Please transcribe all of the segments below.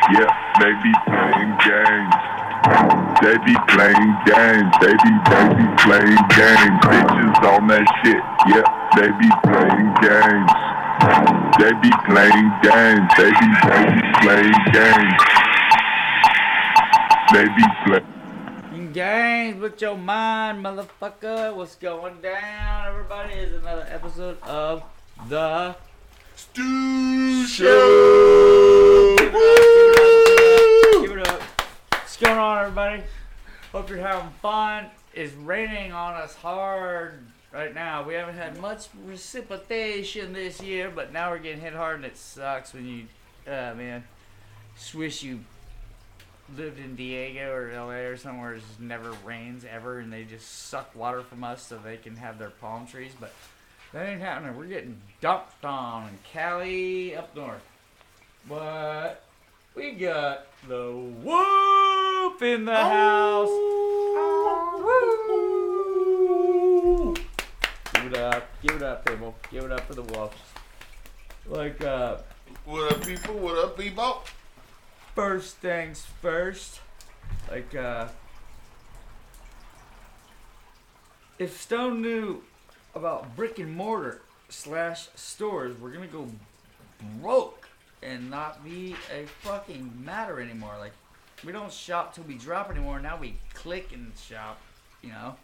Yeah, they be playing games. They be playing games. They be playing games. Bitches on that shit. Yeah, they be playing games. They be playing games. They be playing games. They be playing games with your mind, motherfucker. What's going down, everybody? Is another episode of the Stu Show. Give it up. What's going on, everybody? Hope you're having fun. It's raining on us hard right now. We haven't had much precipitation this year, but now we're getting hit hard, and it sucks when you, man, wish you lived in Diego or LA or somewhere where it just never rains ever, and they just suck water from us so they can have their palm trees, but that ain't happening. We're getting dumped on in Cali up north. But we got the Whoop in the house. Woo! Give it up, people. Give it up for the Wolves. Like, What up, people? What up, people? first things first. Like, if Stone knew about brick and mortar / stores, we're gonna go broke and not be a fucking matter anymore. Like, we don't shop till we drop anymore. Now we click and shop, you know.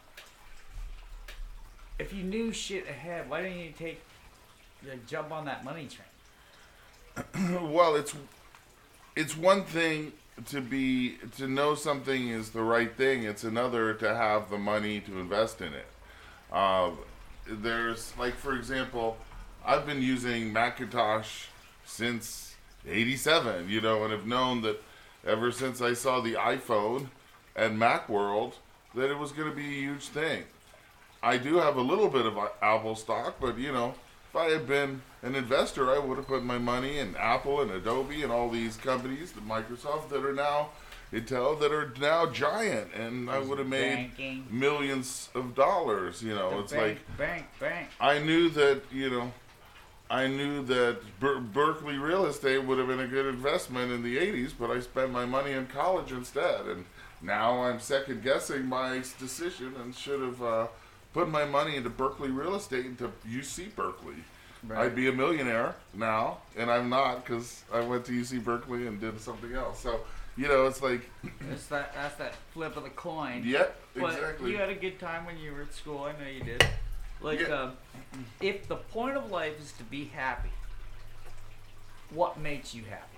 If you knew shit ahead, why didn't you jump on that money train? Well, it's one thing to know something is the right thing. It's another to have the money to invest in it. There's, like, for example, I've been using Macintosh since '87, you know, and have known that ever since I saw the iPhone and Macworld that it was going to be a huge thing. I do have a little bit of Apple stock, but, you know, if I had been an investor, I would have put my money in Apple and Adobe and all these companies, the Microsoft that are now, Intel that are now giant, and I would have made millions of dollars. You know, it's like bank. I knew that Berkeley real estate would have been a good investment in the '80s, but I spent my money in college instead, and now I'm second guessing my decision and should have put my money into Berkeley real estate into UC Berkeley. Right. I'd be a millionaire now, and I'm not because I went to UC Berkeley and did something else. So, you know, it's like that's that flip of the coin. Yep, but exactly. You had a good time when you were at school. I know you did. Like, yeah. If the point of life is to be happy, what makes you happy,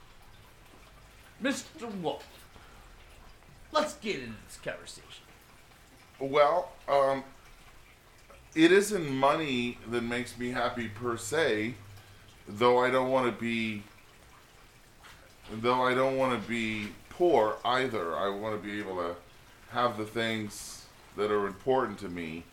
Mr. Wolf? Let's get into this conversation. Well, it isn't money that makes me happy per se, though I don't want to be poor either. I want to be able to have the things that are important to me.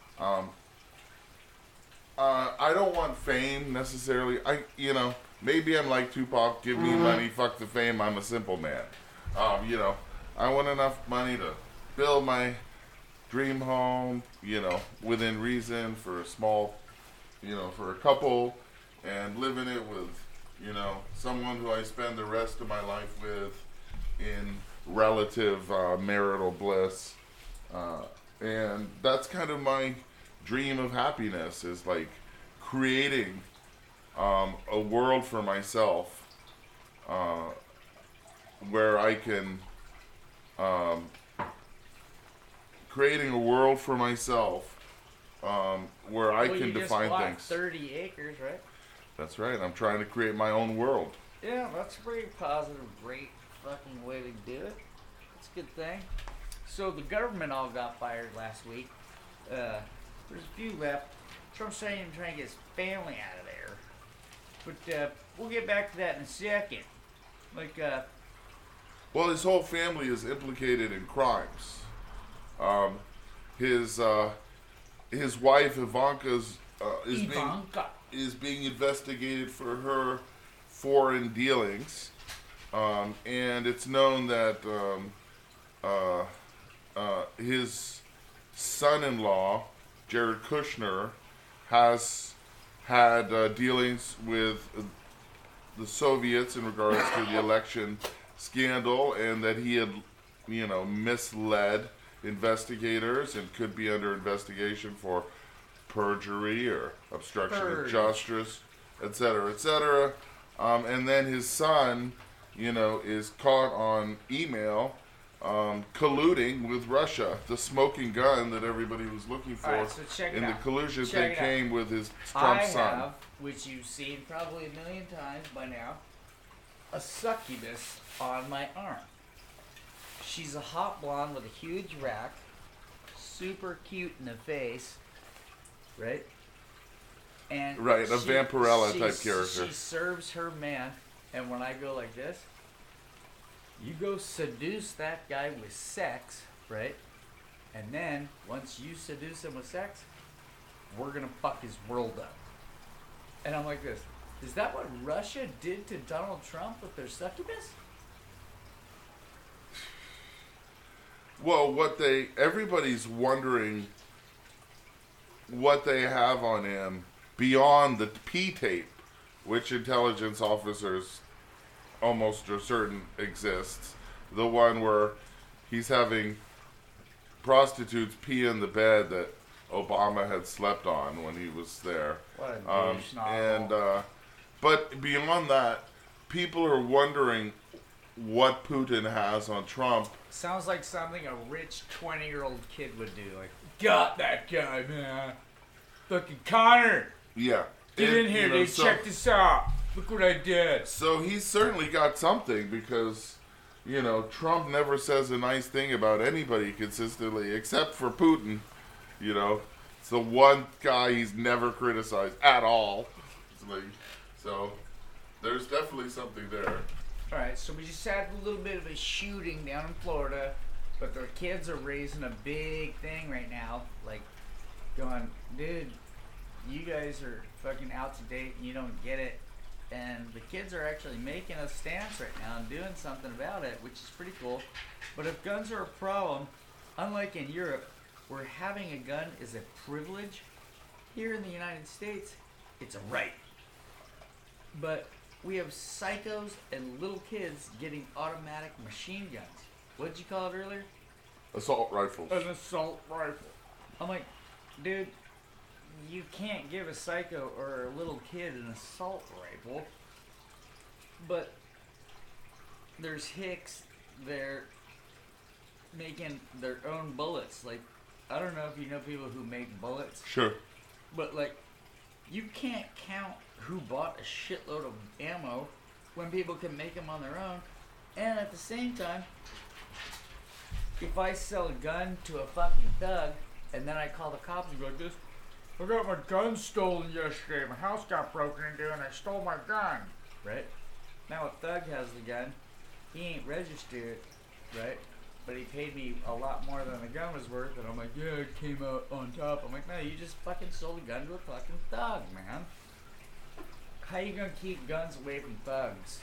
I don't want fame necessarily. Maybe I'm like Tupac, give me money, fuck the fame, I'm a simple man. You know, I want enough money to build my dream home, you know, within reason for a small, you know, for a couple, and live in it with, you know, someone who I spend the rest of my life with in relative marital bliss. And that's kind of my dream of happiness, is like creating a world for myself where I can creating a world for myself where I can define things. 30 acres, right? That's right. I'm trying to create my own world. Yeah, that's a pretty positive, great fucking way to do it. That's a good thing. So the government all got fired last week. There's a few left. Trump's saying he's trying to get his family out of there. But we'll get back to that in a second. Like, well, his whole family is implicated in crimes. His wife Ivanka's is being investigated for her foreign dealings, and it's known that his son-in-law Jared Kushner has had dealings with the Soviets in regards to the election scandal, and that he had, misled investigators and could be under investigation for perjury or obstruction of justice, etc., etc. And then his son, is caught on email colluding with Russia. The smoking gun that everybody was looking for. All right, so check it in the out. collusion Check thing it came with his Trump son. I have, which you've seen probably a million times by now, a succubus on my arm. She's a hot blonde with a huge rack, super cute in the face, right? And Right, a Vampirella type character. She serves her man, and when I go like this, you go seduce that guy with sex, right? And then, once you seduce him with sex, we're gonna fuck his world up. And I'm like this. Is that what Russia did to Donald Trump with their succubus? Well, everybody's wondering what they have on him beyond the P tape, which intelligence officers almost are certain exists. The one where he's having prostitutes pee in the bed that Obama had slept on when he was there. What a douche novel. But beyond that, people are wondering what Putin has on Trump. Sounds like something a rich 20-year-old kid would do. Like, got that guy, man. Fucking Connor. Yeah. Get in here, dude. Check this out. Look what I did. So he's certainly got something because, Trump never says a nice thing about anybody consistently except for Putin. It's the one guy he's never criticized at all. So there's definitely something there. Alright, so we just had a little bit of a shooting down in Florida, but the kids are raising a big thing right now. Like, going, dude, you guys are fucking out to date and you don't get it. And the kids are actually making a stance right now and doing something about it, which is pretty cool. But if guns are a problem, unlike in Europe, where having a gun is a privilege, here in the United States, it's a right. But we have psychos and little kids getting automatic machine guns. What did you call it earlier? Assault rifles. An assault rifle. I'm like, dude, you can't give a psycho or a little kid an assault rifle. But there's hicks, they're making their own bullets. Like, I don't know if you know people who make bullets. Sure. But, like, you can't count who bought a shitload of ammo when people can make them on their own. And at the same time, if I sell a gun to a fucking thug, and then I call the cops and go like this, I got my gun stolen yesterday. My house got broken into and I stole my gun. Right? Now a thug has the gun. He ain't registered, right? But he paid me a lot more than the gun was worth. And I'm like, yeah, it came out on top. I'm like, no, you just fucking sold a gun to a fucking thug, man. How you gonna keep guns away from thugs?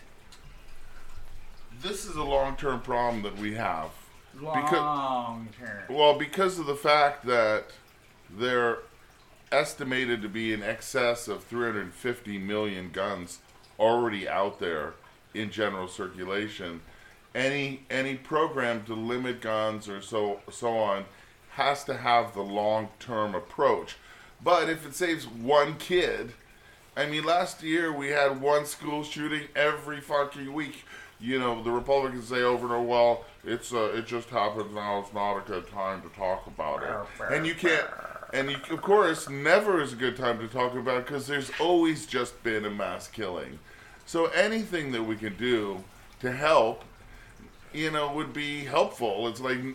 This is a long-term problem that we have. Long term. Well, because of the fact that they're estimated to be in excess of 350 million guns already out there in general circulation. Any program to limit guns or so on has to have the long-term approach. But if it saves one kid, I mean, last year we had one school shooting every fucking week. The Republicans say over and over, well, it just happens now. It's not a good time to talk about it. And you can't, of course, never is a good time to talk about it because there's always just been a mass killing. So anything that we can do to help, would be helpful. It's like,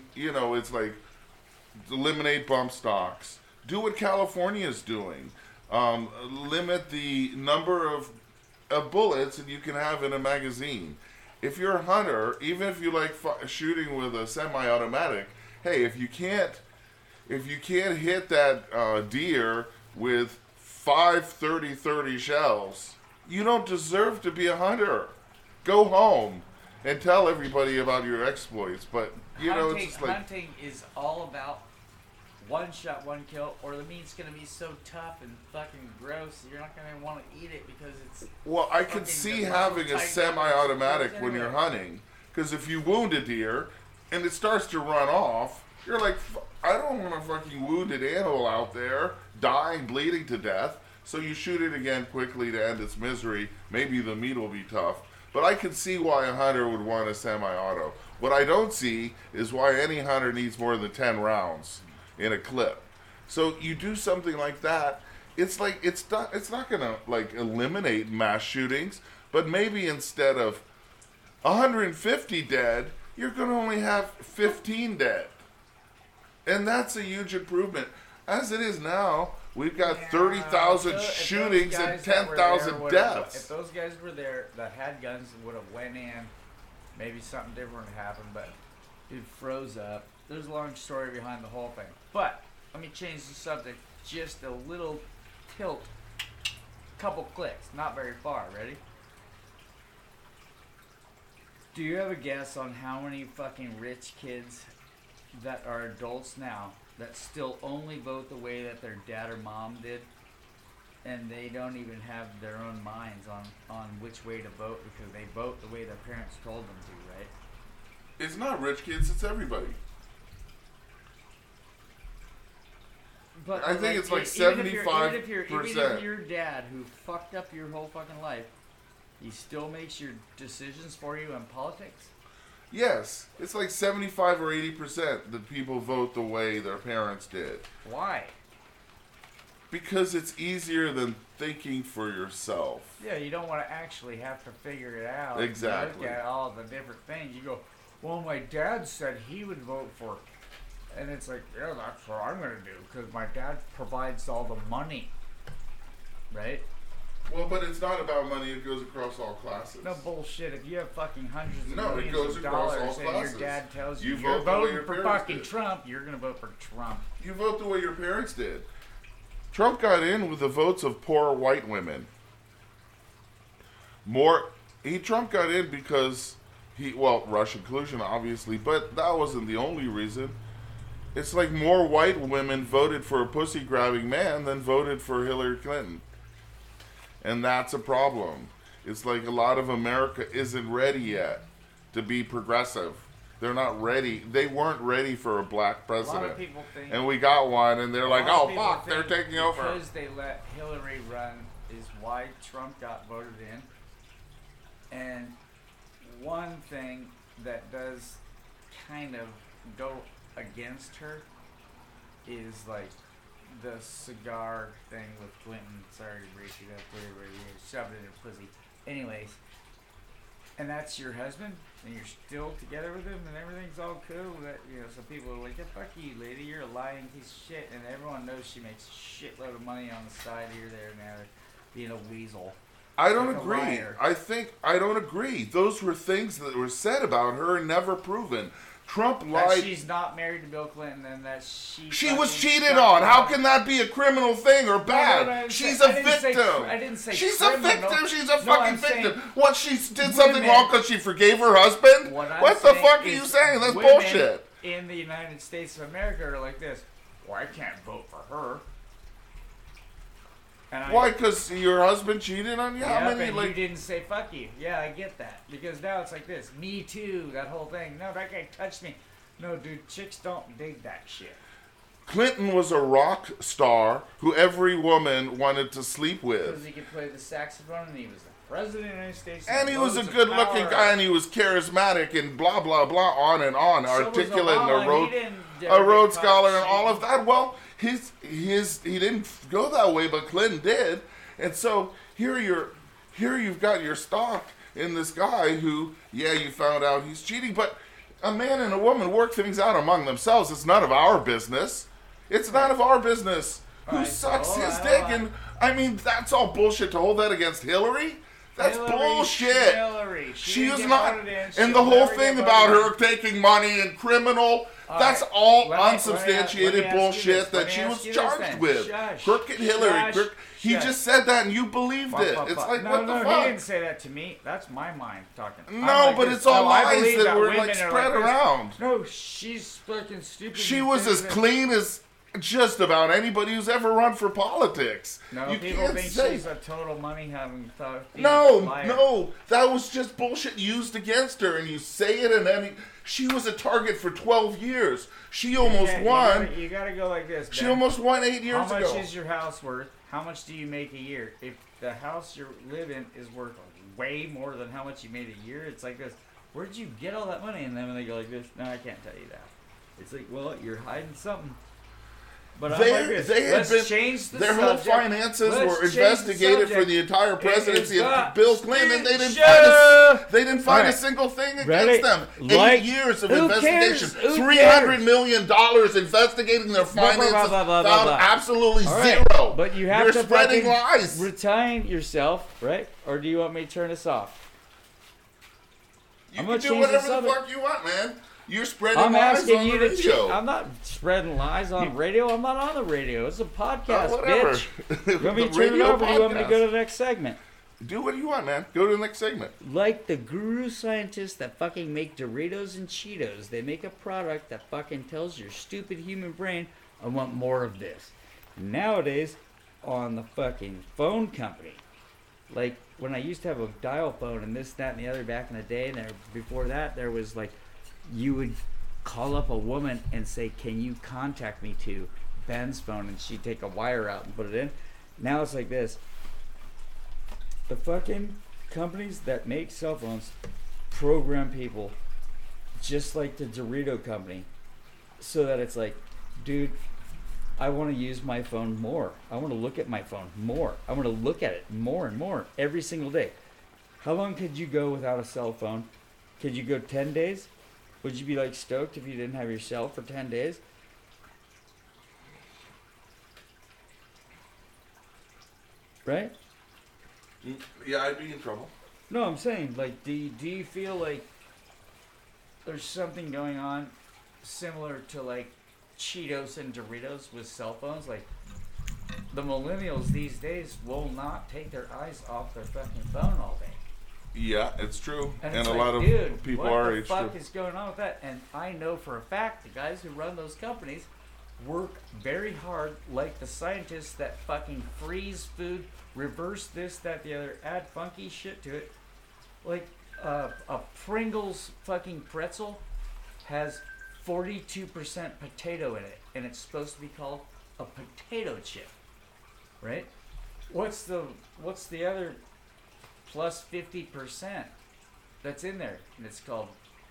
eliminate bump stocks. Do what California's doing. Limit the number of bullets that you can have in a magazine. If you're a hunter, even if you like shooting with a semi-automatic, hey, if you can't hit that deer with 5 30-30 shells, you don't deserve to be a hunter. Go home and tell everybody about your exploits. But it's just like hunting is all about one shot, one kill, or the meat's gonna be so tough and fucking gross you're not gonna want to eat it because it's. Well, I could fucking see the having a muscle semi-automatic tight when you're anyway. hunting, because if you wound a deer and it starts to run off, you're like, I don't want a fucking wounded animal out there dying, bleeding to death. So you shoot it again quickly to end its misery. Maybe the meat will be tough. But I can see why a hunter would want a semi-auto. What I don't see is why any hunter needs more than 10 rounds in a clip. So you do something like that, it's like it's not gonna like eliminate mass shootings, but maybe instead of 150 dead, you're gonna only have 15 dead. And that's a huge improvement. As it is now, we've got 30,000 shootings and 10,000 deaths. If those guys were there that had guns and would have went in, maybe something different would happen, but it froze up. There's a long story behind the whole thing. But let me change the subject just a little tilt. Couple clicks, not very far. Ready? Do you have a guess on how many fucking rich kids that are adults now that still only vote the way that their dad or mom did, and they don't even have their own minds on which way to vote because they vote the way their parents told them to, right? It's not rich kids, it's everybody. But I think it's like even if 75%. your dad who fucked up your whole fucking life, he still makes your decisions for you in politics? Yes, it's like 75 or 80% that people vote the way their parents did. Why? Because it's easier than thinking for yourself. Yeah, you don't want to actually have to figure it out. Exactly. Look at all the different things. You go, well, my dad said he would vote for, and it's like, yeah, that's what I'm going to do because my dad provides all the money, right? Well, but it's not about money, it goes across all classes. No bullshit. If you have fucking hundreds of No, it millions goes of across dollars all and your classes. dad tells You you vote you're the way voting your for parents fucking did. Trump, you're going to vote for Trump. You vote the way your parents did. Trump got in with the votes of poor white women. Trump got in because Russian collusion, obviously, but that wasn't the only reason. It's like more white women voted for a pussy-grabbing man than voted for Hillary Clinton. And that's a problem. It's like a lot of America isn't ready yet to be progressive. They're not ready. They weren't ready for a black A lot president. of people think. And we got one, and they're like, a lot oh, of people fuck, they're think taking over. Because they let Hillary run is why Trump got voted in. And one thing that does kind of go against her is like the cigar thing with Clinton. Sorry to break it up, whatever it is, shoved it in her pussy. Anyways, and that's your husband, and you're still together with him, and everything's all cool. That some people are like, yeah, "Fuck you, lady, you're a lying piece of shit," and everyone knows she makes a shitload of money on the side here, there, and there, being a weasel. I don't Like a agree. liar. I don't agree. Those were things that were said about her and never proven. Trump That lied. she's not married to Bill Clinton, and that She was fucking cheated stuck on. How around. can that be a criminal thing or bad? I didn't She's say- a I didn't say victim. I didn't say She's criminal. a victim. She's a No, fucking I'm saying victim. What, she did something women- wrong because she forgave her husband? What I'm What the saying fuck are is you saying? That's women bullshit. In the United States of America are like this. Well, I can't vote for her. And Why? Because your husband cheated on you? Yeah, How many, and like... you didn't say fuck you. Yeah, I get that. Because now it's like this. Me too, that whole thing. No, that guy touched me. No, dude, chicks don't dig that shit. Clinton was a rock star who every woman wanted to sleep Because with. he could play the saxophone and he was the president of the United States. And he was a loads of good-looking power. guy, and he was charismatic, and blah, blah, blah, on and on, So was articulate, and Obama, he didn't a ever Rhodes get Scholar, caught and all of cheating. that. Well, he didn't go that way, but Clinton did. And so here you've got your stock in this guy who, yeah, you found out he's cheating, but a man and a woman work things out among themselves. It's none of our business. It's none of our business who Alright, sucks so his hold dick. on. And I mean, that's all bullshit to hold that against Hillary. That's Hillary, bullshit. Hillary. She didn't is get not, voted in. and She'll the whole never thing get about voted her in. taking money and criminal, that's right, all let me unsubstantiated ask you bullshit this. Let that me she ask was you this charged then. with. Shush. Crooked Hillary. Shush. He Shush. just said that and you believed it. It's like, no, what no, the he fuck? didn't say that to me. That's my mind talking. I'm No, like but this. it's all I lies believe that were women like are spread this. around. No, she's fucking stupid. She and was as stupid. clean as just about anybody who's ever run for politics. No, You people can't think say- she's a total money-having liar. No, that was just bullshit used against her, and you say it, and then she was a target for 12 years. She almost won. You gotta go like this. She Ben. almost won 8 years How much ago. is your house worth? How much do you make a year? If the house you live in is worth way more than how much you made a year, it's like this. Where'd you get all that money? And then when they go like this, no, I can't tell you that. It's like, well, you're hiding something. But I'm like this. Let's change the their subject. whole finances Let's were change the investigated for subject. the entire presidency It's of got Bill Clinton, and they didn't shut they didn't find a Alright. single thing against Ready? them. Like, 8 years of who investigation, cares? Who $300 cares? million investigating their Blah, blah, finances, blah, blah, blah, found blah. absolutely All right, zero. but you have You're to spreading fucking lies. retain yourself, right? Or do you want me to turn this off? You I'm can gonna do change whatever the the subject. fuck you want, man. You're spreading I'm lies asking on you the to radio. I'm not spreading lies on radio. I'm not on the radio. It's a podcast, Whatever. bitch. You want me The to turn it radio off, or do you want me to podcast. go to the next segment? Do what you want, man. Go to the next segment. Like the guru scientists that fucking make Doritos and Cheetos, they make a product that fucking tells your stupid human brain, I want more of this. Nowadays, on the fucking phone company, like when I used to have a dial phone and this, that, and the other back in the day, and before that, there was like, you would call up a woman and say, can you contact me to Ben's phone, and she'd take a wire out and put it in. Now it's like this. The fucking companies that make cell phones program people just like the Dorito company, so that it's like, dude, I want to use my phone more. I want to look at my phone more. I want to look at it more and more every single day. How long could you go without a cell phone? Could you go 10 days? Would you be like stoked if you didn't have your cell for 10 days? Right? Yeah, I'd be in trouble. No, I'm saying, like, do you feel like there's something going on similar to, like, Cheetos and Doritos with cell phones? Like, the millennials these days will not take their eyes off their fucking phone all day. Yeah, it's true. And, And it's a like, lot of dude, people what our the age fuck too. is going on with that? And I know for a fact the guys who run those companies work very hard, like the scientists that fucking freeze food, reverse this, that, the other, add funky shit to it. Like a Pringles fucking pretzel has 42% potato in it, and it's supposed to be called a potato chip, right? What's the other plus 50% that's in there? And it's called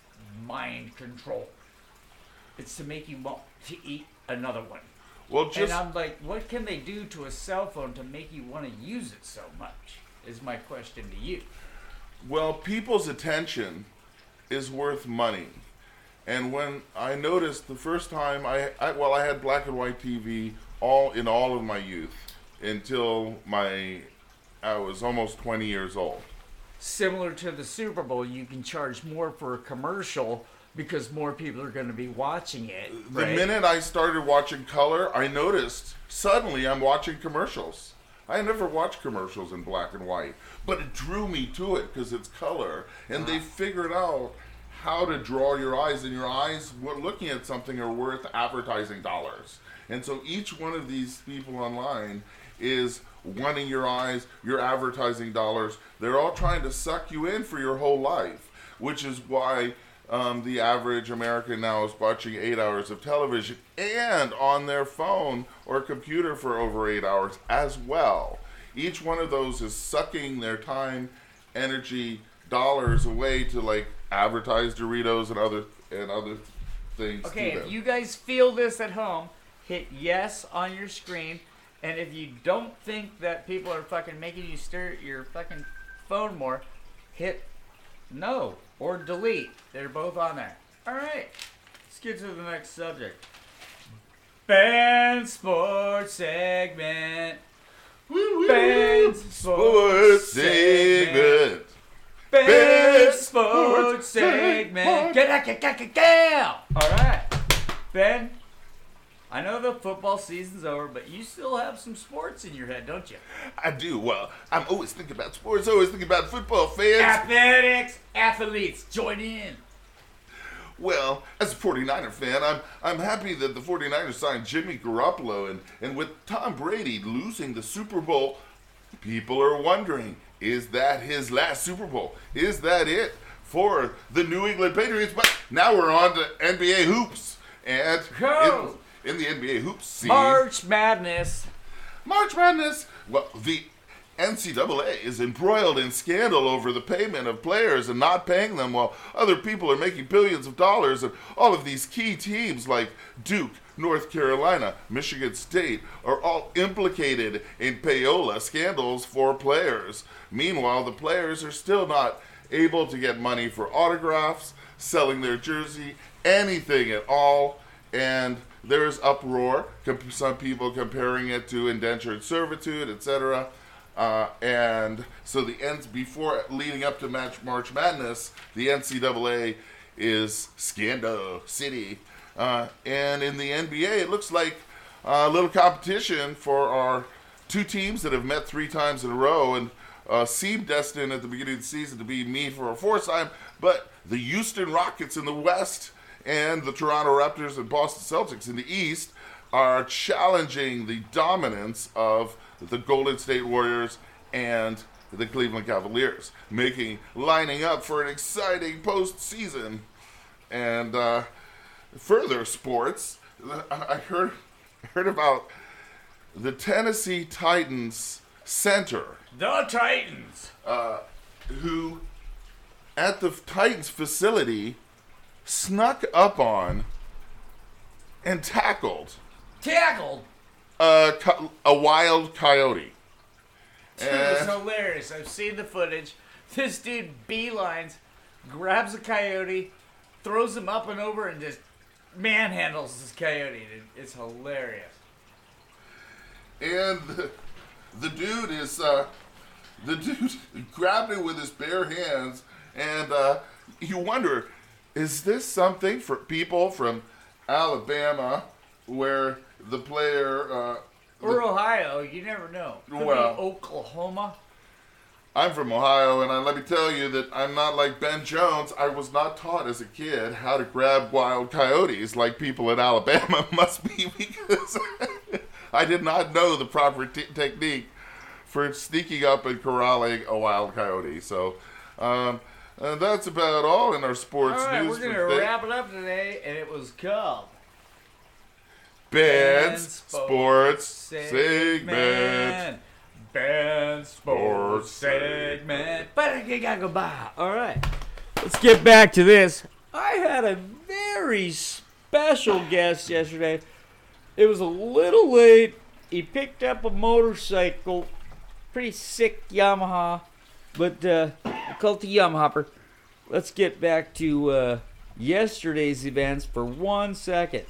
mind control. It's to make you want to eat another one. Well, just And I'm like, what can they do to a cell phone to make you want to use it so much? Is my question to you. well, people's attention is worth money. And when I noticed the first time I had black and white TV all of my youth until I was almost 20 years old. Similar to the Super Bowl, you can charge more for a commercial because more people are going to be watching it. The right? minute I started watching color, I noticed suddenly I'm watching commercials. I never watched commercials in black and white, but it drew me to it because it's color. And they figured out how to draw your eyes, and your eyes, looking at something, are worth advertising dollars. And so each one of these people online is wanting your eyes, your advertising dollars. They're all trying to suck you in for your whole life, which is why the average American now is watching 8 hours of television and on their phone or computer for over 8 hours as well. Each one of those is sucking their time, energy, dollars away to like advertise Doritos and other things. Okay, to them. if you guys feel this at home, hit yes on your screen. And if you don't think that people are fucking making you stare at your fucking phone more, hit no or delete. They're both on there. All right, let's get to the next subject. Ben's Sports Segment. Ben's Sports Segment. Ben's Sports Segment. Get. All right, Ben. I know the football season's over, but you still have some sports in your head, don't you? I do. Well, I'm always thinking about sports, always thinking about football fans. Athletics, athletes, join in. Well, as a 49er fan, I'm happy that the 49ers signed Jimmy Garoppolo, and with Tom Brady losing the Super Bowl, people are wondering, is that his last Super Bowl? Is that it for the New England Patriots? But now we're on to NBA hoops. And in the NBA hoops scene, March Madness. Well, the NCAA is embroiled in scandal over the payment of players and not paying them while other people are making billions of dollars. And all of these key teams like Duke, North Carolina, Michigan State are all implicated in payola scandals for players. Meanwhile, the players are still not able to get money for autographs, selling their jersey, anything at all. And there's uproar, some people comparing it to indentured servitude, etc. And so before leading up to March Madness, the NCAA is Scandal City. And in the NBA, it looks like a little competition for our two teams that have met 3 times in a row and seemed destined at the beginning of the season to be meet for a 4th time. But the Houston Rockets in the West and the Toronto Raptors and Boston Celtics in the East are challenging the dominance of the Golden State Warriors and the Cleveland Cavaliers, lining up for an exciting postseason. And further sports, I heard about the Tennessee Titans center. The Titans. Who, at the Titans facility, snuck up on and tackled a wild coyote. It was hilarious. I've seen the footage. This dude beelines, grabs a coyote, throws him up and over, and just manhandles this coyote. It's hilarious. And the dude grabbed it with his bare hands, and you wonder, is this something for people from Alabama where the player... or Ohio, you never know. Could be Oklahoma. I'm from Ohio, and let me tell you that I'm not like Ben Jones. I was not taught as a kid how to grab wild coyotes like people in Alabama must be, because I did not know the proper technique for sneaking up and corralling a wild coyote. So that's about all in our sports news. We're going to wrap it up today, and it was called Ben's Sports Segment. Ben's Sports Segment. All right, let's get back to this. I had a very special guest yesterday. It was a little late. He picked up a motorcycle, pretty sick Yamaha, but I call it the Yamahopper. Let's get back to yesterday's events for 1 second.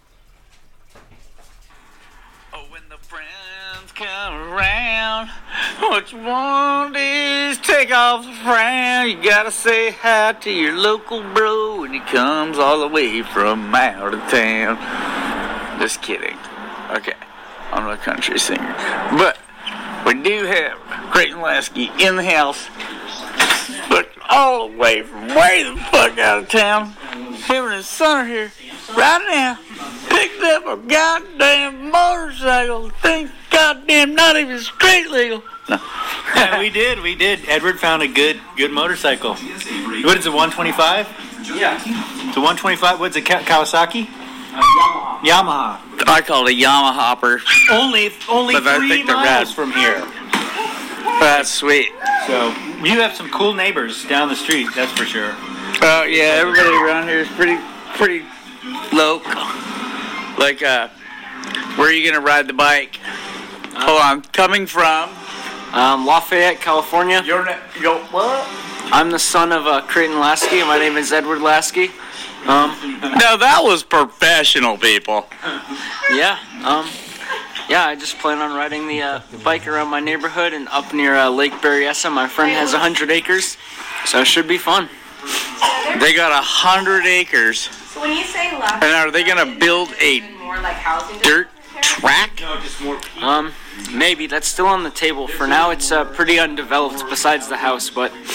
Oh, when the friends come around, what you want is take off the frown. You gotta say hi to your local bro when he comes all the way from out of town. Just kidding. Okay, I'm not a country singer. But we do have Creighton Lasky in the house, but all the way from way the fuck out of town. Him and his son are here right now. Picked up a goddamn motorcycle. Thing's goddamn not even street legal. No. Yeah, we did. Edward found a good motorcycle. What is it, 125? Yeah. It's a 125. What's it, Kawasaki? Yamaha. I call it a Yamahopper. Only But I 3 think they're miles rad. from here. That's sweet. So you have some cool neighbors down the street, that's for sure. Yeah, everybody around here is pretty local. Like, where are you gonna ride the bike? I'm coming from Lafayette, California. what? I'm the son of Creighton Lasky. My name is Edward Lasky. No, that was professional, people. Yeah, I just plan on riding the bike around my neighborhood and up near Lake Berryessa. My friend has 100 acres, so it should be fun. They got 100 acres. So when you say left, And are they gonna build a more like housing dirt track? No, just more people. Maybe. That's still on the table. For now, it's pretty undeveloped besides the house, but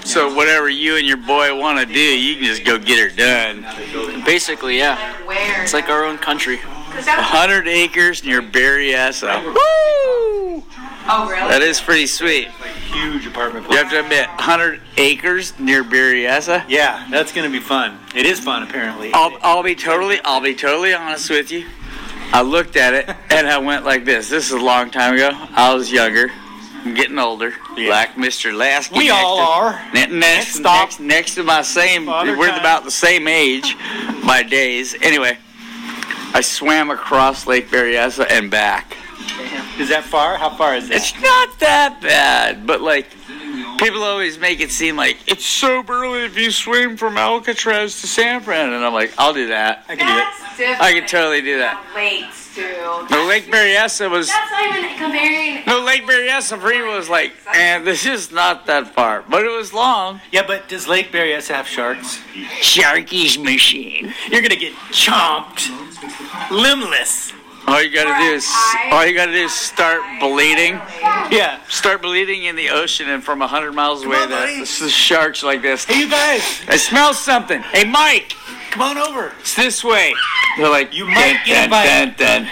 So whatever you and your boy want to do, you can just go get her done. Basically, yeah. Where? It's like our own country. 'Cause that- 100 acres near Berryessa. Woo! Oh, really? That is pretty sweet. Huge apartment You complex. have to admit, 100 acres near Berryessa. Yeah, that's gonna be fun. It is fun, apparently. I'll be totally honest with you. I looked at it and I went like this. This is a long time ago. I was younger. I'm getting older. Yeah. Like Mr. Lasky. We all are. Next to my same. Father We're time. about the same age by days. Anyway, I swam across Lake Berryessa and back. Is that far? How far is that? It's not that bad, but like people always make it seem like it's so early if you swim from Alcatraz to San Fran, and I'm like, I'll do that. I can do it. That's different. I can totally do that. Lakes, too. No, Lake Berryessa was. That's not even comparing. No, Lake Berryessa for me was like, this is not that far, but it was long. Yeah, but does Lake Berryessa have sharks? Sharky's machine. You're gonna get chomped, limbless. All you gotta do is start bleeding. Yeah. Start bleeding in the ocean, and from 100 miles away, on, buddy. the sharks like this. Hey, you guys, I smell something. Hey, Mike, come on over. it's this way. They're like, You might get a bite.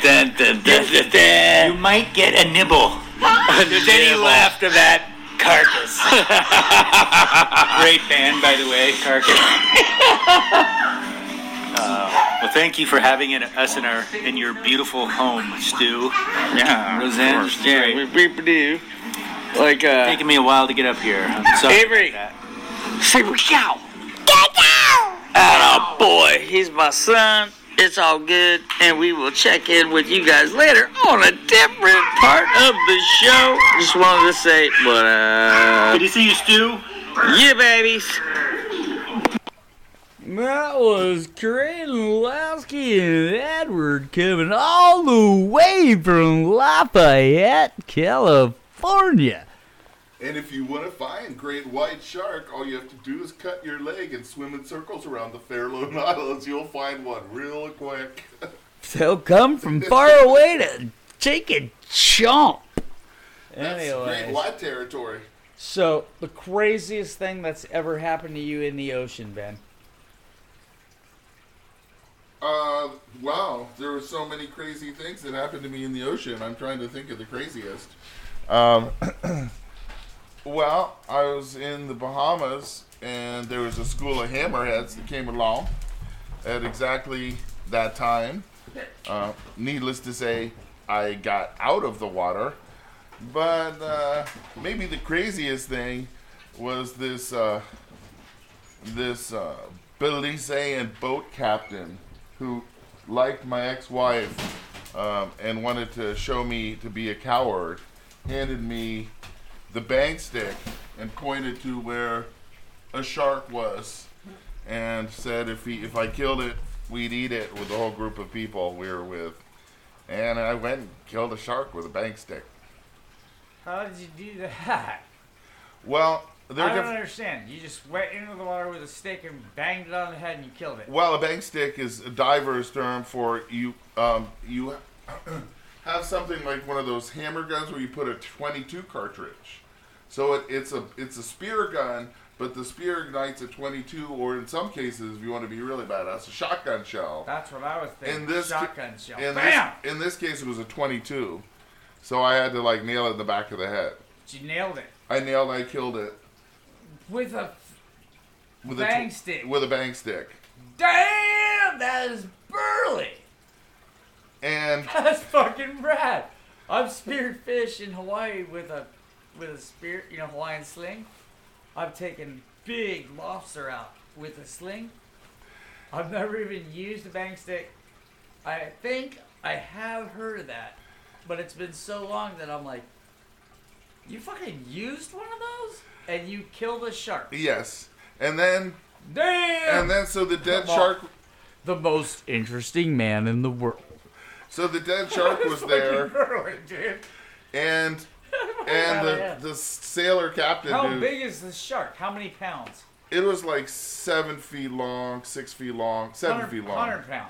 You You might get a nibble. Then he laughed at that Carcass. Great band, by the way, Carcass. Well, thank you for having us in your beautiful home, Stu. Yeah, Roseanne, of course. Yeah, great. we do. Like, Taking me a while to get up here. I'm sorry Avery. about say, go. Atta boy, he's my son. It's all good, and we will check in with you guys later on a different part of the show. Just wanted to say, what that. up? Good to see you, Stu. Yeah, babies. That was Creighton Lasky and Edward coming all the way from Lafayette, California. And if you want to find great white shark, all you have to do is cut your leg and swim in circles around the Farallon Islands. You'll find one real quick. They'll come from far away to take a chomp. That's great Anyways, white territory. so the craziest thing that's ever happened to you in the ocean, Ben? Wow, there were so many crazy things that happened to me in the ocean. I'm trying to think of the craziest. Well, I was in the Bahamas, and there was a school of hammerheads that came along at exactly that time. Needless to say, I got out of the water, but maybe the craziest thing was this Belizean boat captain who liked my ex-wife and wanted to show me to be a coward, handed me the bang stick and pointed to where a shark was and said if I killed it, we'd eat it with the whole group of people we were with. And I went and killed a shark with a bang stick. How did you do that? Well, I don't understand. You just went into the water with a stick and banged it on the head and you killed it. Well, a bang stick is a diver's term for you. You have something like one of those hammer guns where you put a .22 cartridge. So it's a spear gun, but the spear ignites a .22, or in some cases, if you want to be really badass, a shotgun shell. That's what I was thinking. In this Shotgun shell. In Bam! in this case, it was a .22. So I had to like nail it in the back of the head. You nailed it. I killed it With a with bang stick. With a bang stick. Damn! That is burly! And That's fucking rad. I've speared fish in Hawaii with a spear, Hawaiian sling. I've taken big lobster out with a sling. I've never even used a bang stick. I think I have heard of that, but it's been so long that I'm like, you fucking used one of those and you killed a shark. yes, and then Damn! so the dead Come on. shark. The most interesting man in the world. So the dead shark was there, Burly, dude. and Yeah. the sailor captain. How dude, big is this shark? How many pounds? It was like 7 feet long, 6 feet long, 7 feet long. 100 pounds.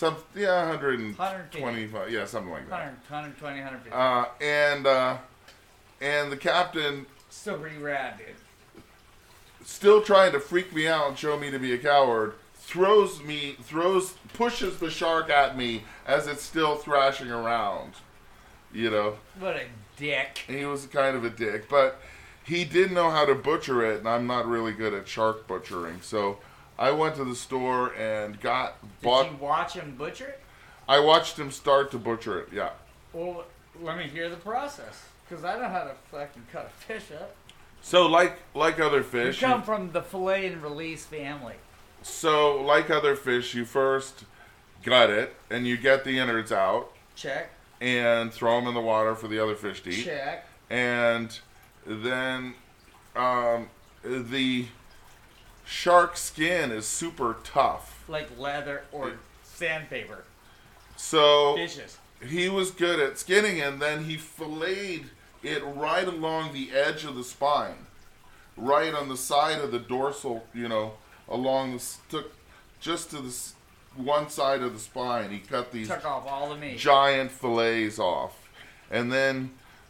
125, yeah, something like that. 120, 150. And the captain, Still pretty rad, dude. still trying to freak me out and show me to be a coward, pushes the shark at me as it's still thrashing around. You know. What a dick. He was kind of a dick, but he did know how to butcher it, and I'm not really good at shark butchering. So I went to the store and bought. Did you watch him butcher it? I watched him start to butcher it, yeah. Well, let me hear the process, because I know how to fucking cut a fish up. So like other fish, You come from the fillet and release family. So like other fish, you first gut it, and you get the innards out. Check. And throw them in the water for the other fish to eat. Check. And then the shark skin is super tough. Like leather or sandpaper. So Fishes. he was good at skinning, and then he filleted it right along the edge of the spine. Right on the side of the dorsal, along just to the one side of the spine. He cut these Took off all the meat. giant fillets off. And then,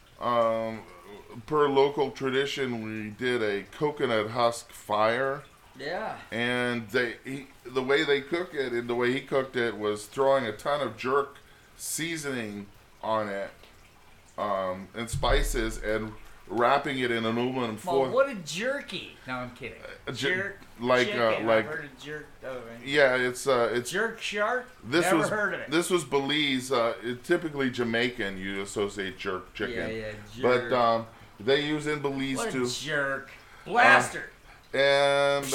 per local tradition, we did a coconut husk fire. Yeah. And the way they cook it and the way he cooked it was throwing a ton of jerk seasoning on it, and spices, and wrapping it in aluminum foil. Well, what a jerky! No, I'm kidding. Jerk, like chicken. like I've heard of jerk. yeah, it's jerk shark. Never heard of it. This was Belize. Typically Jamaican, you associate jerk chicken. Yeah, jerk. But they use in Belize what too. A jerk blaster. And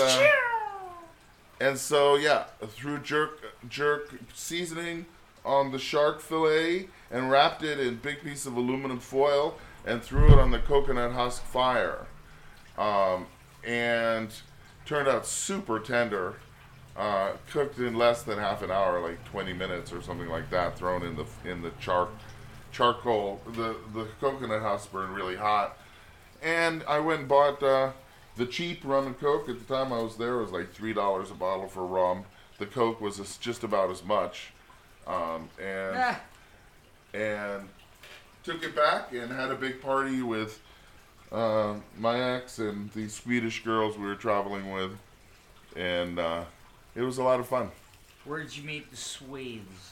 so yeah, threw jerk seasoning on the shark fillet and wrapped it in big piece of aluminum foil and threw it on the coconut husk fire, and turned out super tender. Cooked in less than half an hour, like 20 minutes or something like that. Thrown in the charcoal. The coconut husk burned really hot, and I went and bought the cheap rum and coke. At the time I was there, it was like $3 a bottle for rum. The coke was just about as much, and took it back and had a big party with my ex and these Swedish girls we were traveling with, and it was a lot of fun. Where did you meet the Swedes?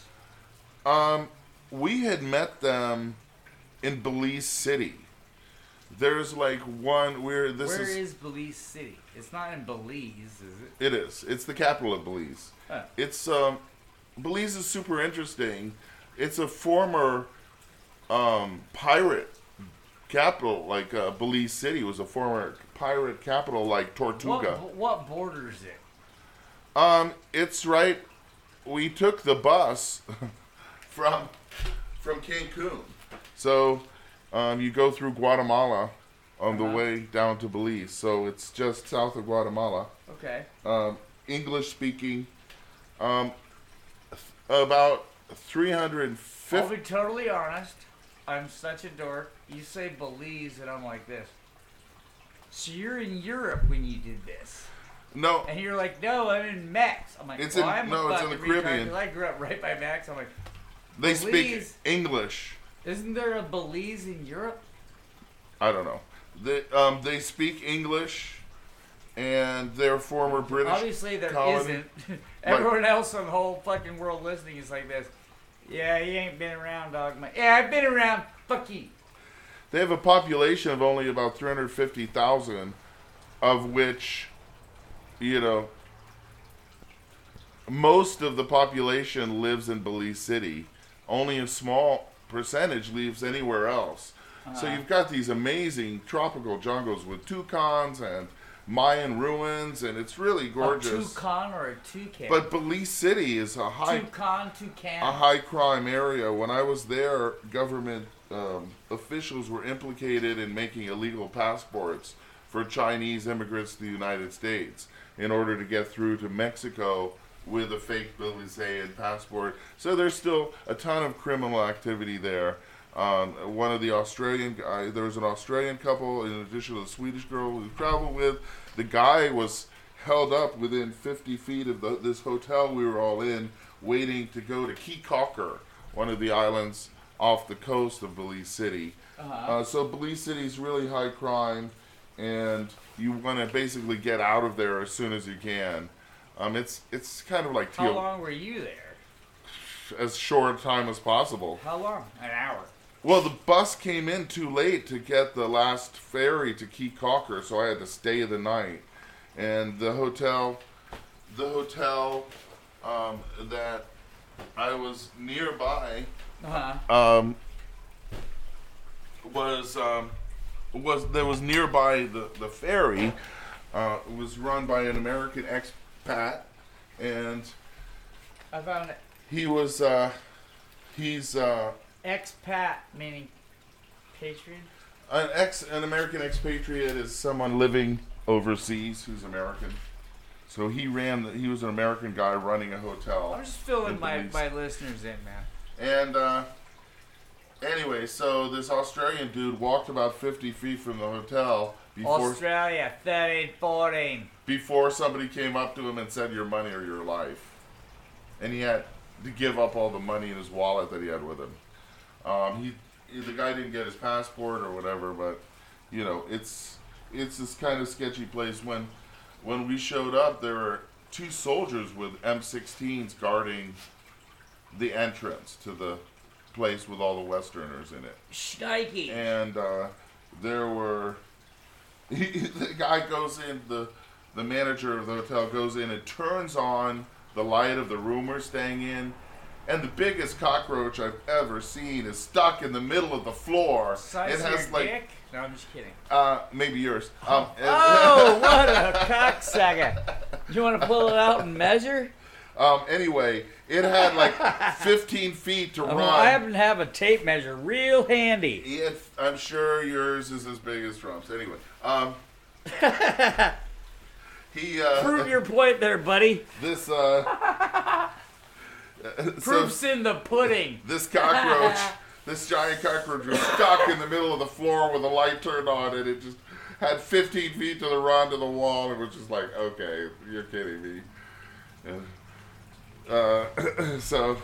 We had met them in Belize City. There's like one where Where is Belize City? It's not in Belize, is it? It is. It's the capital of Belize. Huh. It's Belize is super interesting. It's a former pirate capital, like Belize City was a former pirate capital, like Tortuga. What borders it? It's right. We took the bus from Cancun, so you go through Guatemala on the way down to Belize. So it's just south of Guatemala. Okay. English speaking. About 350. I'll be totally honest. I'm such a dork. You say Belize, and I'm like this. So you're in Europe when you did this. No. And you're like, no, I'm in Mex. I'm like, It's I'm in the Caribbean. I grew up right by Mex. I'm like, They Belize, speak English. Isn't there a Belize in Europe? I don't know. They speak English, and they're former British. Obviously, there colony. not Everyone else in the whole fucking world listening is like this. Yeah, you ain't been around, dog. Yeah, I've been around. Fuck you. They have a population of only about 350,000, of which, most of the population lives in Belize City. Only a small percentage lives anywhere else. So you've got these amazing tropical jungles with toucans and Mayan ruins, and it's really gorgeous. A toucan or a toucan? But Belize City is a high crime area. When I was there, government officials were implicated in making illegal passports for Chinese immigrants to the United States in order to get through to Mexico with a fake Belizean passport. So there's still a ton of criminal activity there. One of the there was an Australian couple in addition to the Swedish girl we traveled with. The guy was held up within 50 feet of this hotel we were all in, waiting to go to Key Cocker, one of the islands off the coast of Belize City. So Belize City is really high crime, and you want to basically get out of there as soon as you can. It's kind of like How long were you there? as short a time as possible. How long? An hour. Well, the bus came in too late to get the last ferry to Key Cocker, so I had to stay the night. And the hotel that I was nearby Uh-huh. was nearby the ferry. It was run by an American expat, and I found it. he's Expat, meaning patriot. an American expatriate is someone living overseas who's American. So he was an American guy running a hotel. I'm just filling in my Belize. listeners in, man. And anyway, so this Australian dude walked about 50 feet from the hotel Australia, 13, 14. before somebody came up to him and said, "Your money or your life." And he had to give up all the money in his wallet that he had with him. The guy didn't get his passport or whatever, but you know, it's this kind of sketchy place. When we showed up, there were 2 soldiers with M16s guarding the entrance to the place with all the Westerners in it. Shnikey. And there were the guy goes in, the manager of the hotel goes in and turns on the light of the room we're staying in, and the biggest cockroach I've ever seen is stuck in the middle of the floor. Size it of has your dick? No, I'm just kidding. maybe yours. Oh, what a cocksucker. You want to pull it out and measure? Anyway, it had like 15 feet to run. I happen to have a tape measure real handy. I'm sure yours is as big as Trump's. Anyway, he Prove your point there, buddy. this Proof's in the pudding. this cockroach, this giant cockroach was stuck in the middle of the floor with the light turned on, and it just had 15 feet to the run to the wall. It was just like, okay, you're kidding me. And, so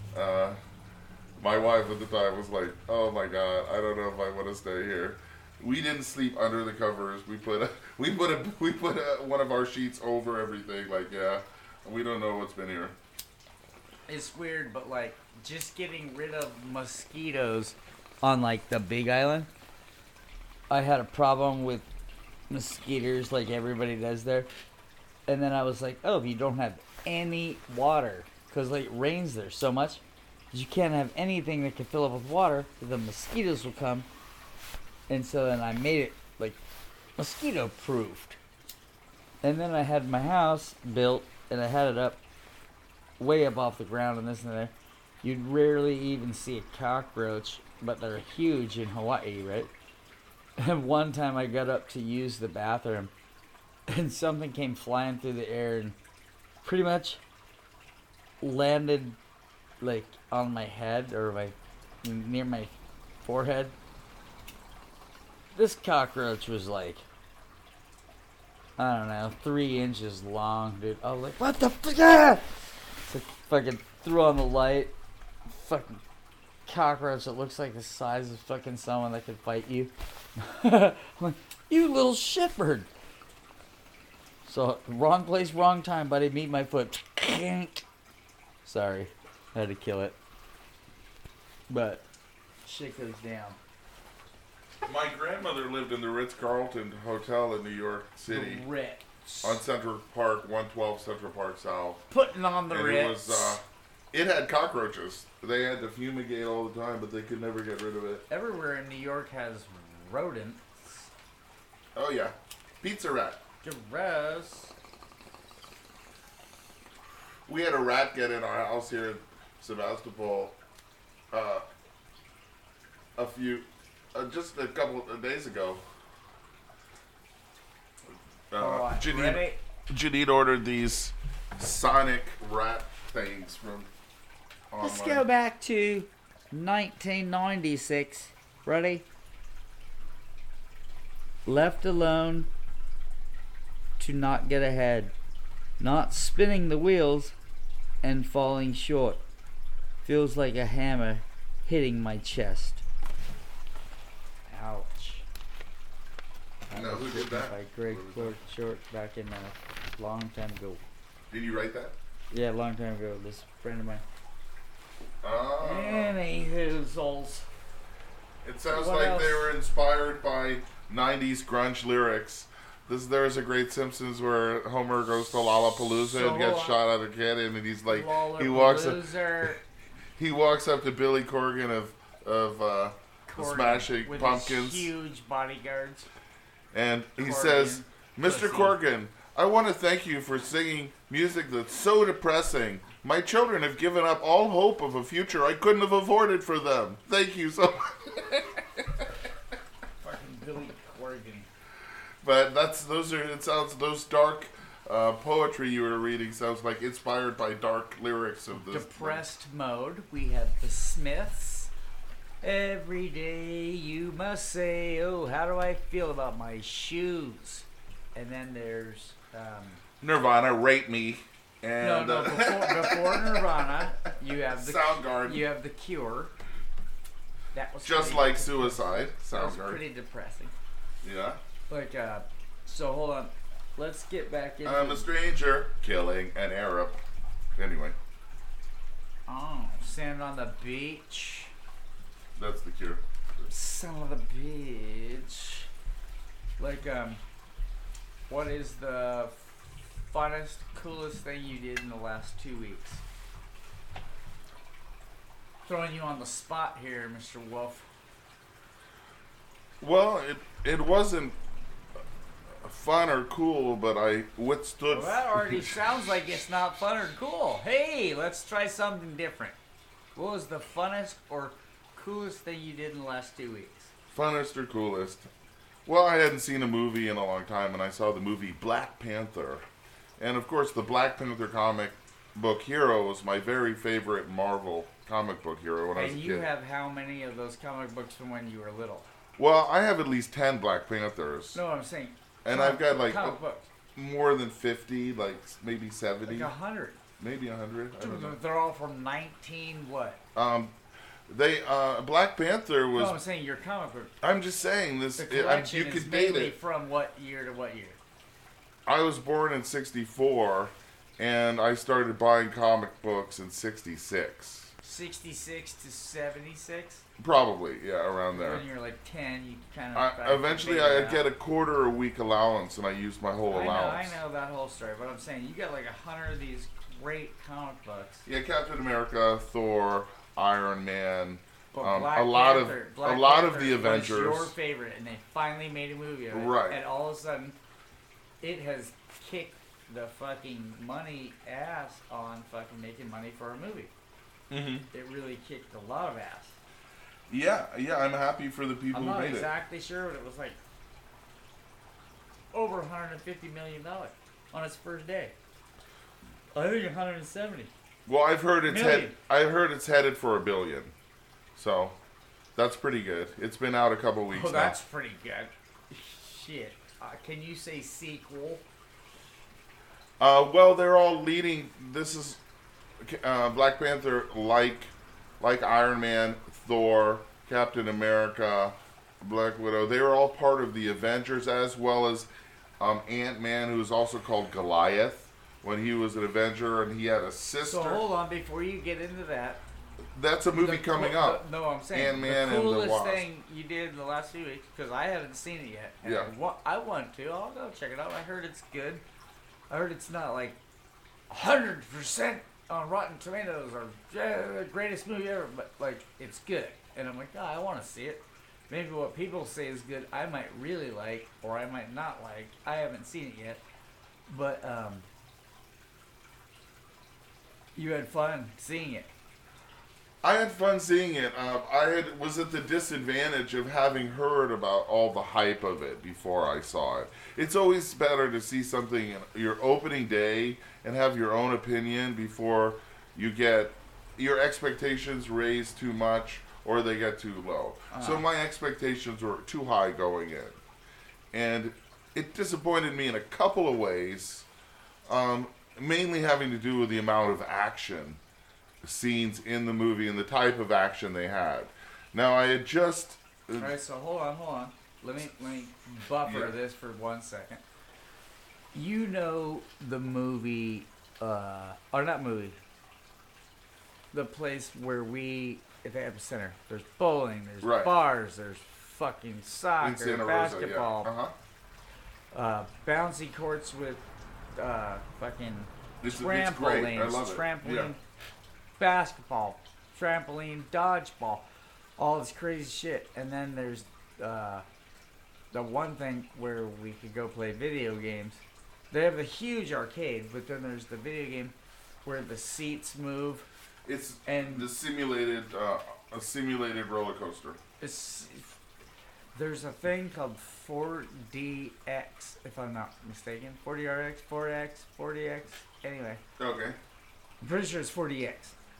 my wife at the time was like, "Oh my God, I don't know if I want to stay here." We didn't sleep under the covers. We put one of our sheets over everything. Like, yeah, we don't know what's been here. It's weird, but like just getting rid of mosquitoes on like the Big Island. I had a problem with mosquitoes like everybody does there. And then I was like, oh, if you don't have any water, because like it rains there so much, you can't have anything that can fill up with water, the mosquitoes will come. And so then I made it like mosquito proofed. And then I had my house built and I had it up way up off the ground and this and that. You'd rarely even see a cockroach, but they're huge in Hawaii, right? And one time I got up to use the bathroom and something came flying through the air and pretty much landed like on my head or near my forehead. This cockroach was like, I don't know, 3 inches long, dude. I was like, what the fuck? Ah! So fucking threw on the light. Fucking cockroach that looks like the size of fucking someone that could fight you. I'm like, you little shitbird. So, wrong place, wrong time, buddy. Meet my foot. Sorry. I had to kill it. But, shit goes down. My grandmother lived in the Ritz-Carlton Hotel in New York City. The Ritz. On Central Park, 112 Central Park South. Putting on the And Ritz. it had cockroaches. They had to fumigate all the time, but they could never get rid of it. Everywhere in New York has rodents. Oh yeah, pizza rat. Gross. We had a rat get in our house here in Sebastopol. Just a couple of days ago. Alright, Janine, ready? Janine ordered these Sonic rat things from online. Let's go back to 1996. Ready? Left alone to not get ahead. Not spinning the wheels and falling short. Feels like a hammer hitting my chest. Ouch. No, who did that? By Greg What was Clark Short back in a long time ago. Did you write that? Yeah, a long time ago. This friend of mine. Oh. Anywho's. It sounds What like else? they were inspired by 90s grunge lyrics. There's a great Simpsons where Homer goes to Lollapalooza and gets shot at a kid, and he's like, he walks up to Billy Corgan of the Smashing with Pumpkins, his huge bodyguards. and he Corgan, says, "Mr. pussy. Corgan, I want to thank you for singing music that's so depressing. My children have given up all hope of a future I couldn't have afforded for them. Thank you so much." Fucking Billy Corgan. But those dark poetry you were reading sounds like inspired by dark lyrics of this. Depressed mode. We have the Smiths. Every day you must say, "Oh, how do I feel about my shoes?" And then there's Nirvana, Rape Me, and no. Before Nirvana, you have the Soundgarden. You have the Cure. That was Just pretty like depressing. Suicide, That was Soundgarden. pretty depressing. Yeah. Like, so hold on. Let's get back into. I'm a stranger killing an Arab. Anyway, Oh, Sand on the Beach. that's the Cure. Son of the beach. Like, what is the funnest, coolest thing you did in the last 2 weeks? Throwing you on the spot here, Mr. Wolf. Well, it wasn't fun or cool, but I withstood. Well, that already sounds like it's not fun or cool. Hey, let's try something different. What was the funnest or coolest thing you did in the last 2 weeks? Funnest or coolest? Well, I hadn't seen a movie in a long time, and I saw the movie Black Panther. And of course, the Black Panther comic book hero was my very favorite Marvel comic book hero when I was a And kid. you have how many of those comic books from when you were little? Well, I have at least 10 Black Panthers. No, I'm saying. And I've got like comic books. more than 50, like maybe 70, Like 100. maybe 100. I don't know. They're all from 19 what? Black Panther was. No, I'm saying your comic book. I'm just saying this. The collection You is could date mainly it. from what year to what year? I was born in '64, and I started buying comic books in '66. 66 to 76? Probably, yeah, around there. When you're like 10, you kind of. Eventually, I'd get a quarter a week allowance, and I used my whole allowance. I know that whole story, but I'm saying you got like 100 of these great comic books. Yeah, Captain America, Thor, Iron Man, But a Black lot Panther, of Black a lot of Panther the was Avengers. your favorite, and they finally made a movie of it. Right. And all of a sudden, it has kicked the fucking money ass on fucking making money for a movie. Mm-hmm. It really kicked a lot of ass. Yeah, I'm happy for the people I'm who not made exactly sure, but it was like over $150 million on its first day. I think 170. it. Well, I've heard Million. it's headed for $1 billion, so that's pretty good. It's been out a couple weeks Oh, now. that's pretty good. Shit. Can you say sequel? Well, they're all leading. This is Black Panther, like Iron Man, Thor, Captain America, Black Widow. They were all part of the Avengers, as well as Ant-Man, who's also called Goliath, when he was an Avenger, and he had a sister. So hold on, before you get into that. That's a movie coming up. No, I'm saying Ant-Man and the the coolest Wasp. thing you did in the last few weeks, because I haven't seen it yet. And Yeah. I want to. I'll go check it out. I heard it's good. I heard it's not like 100% on Rotten Tomatoes or the greatest movie ever, but like it's good. And I'm like, I want to see it. Maybe what people say is good, I might really like, or I might not like. I haven't seen it yet, but you had fun seeing it. I had fun seeing it. Was at the disadvantage of having heard about all the hype of it before I saw it. It's always better to see something in your opening day and have your own opinion before you get your expectations raised too much or they get too low. So my expectations were too high going in. And it disappointed me in a couple of ways, mainly having to do with the amount of action scenes in the movie and the type of action they had. Now I had just Alright, so hold on. let me buffer this for 1 second. You know the movie, or not movie, the place where at the Epicenter, there's bowling, there's Right. bars, there's fucking In soccer, Santa Rosa, basketball, yeah. bouncy courts with fucking It's great. I trampolines, love it. trampoline, Yeah. basketball, trampoline, dodgeball, all this crazy shit. And then there's the one thing where we could go play video games. They have the huge arcade, but then there's the video game where the seats move. It's And- the simulated, a simulated roller coaster. There's a thing called 4DX, if I'm not mistaken. 4DRX, 4X, 40X. Anyway, Okay. I'm pretty sure it's 4DX.